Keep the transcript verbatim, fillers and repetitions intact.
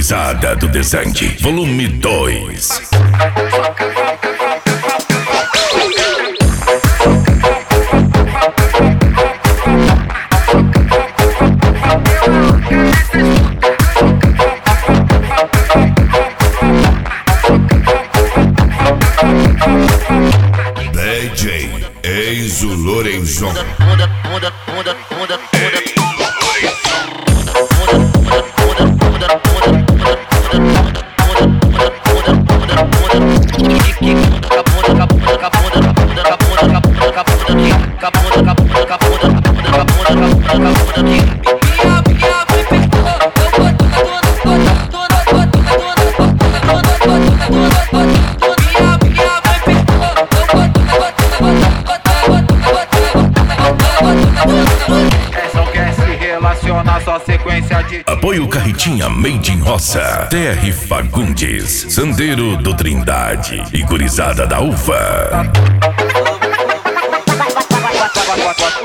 Gurizada do Desante, volume dois. D J Enzo Lorenzon. Só sequência de Apoio Carretinha Made in Roça, T R Fagundes, Sandeiro do Trindade e Gurizada da Ufa.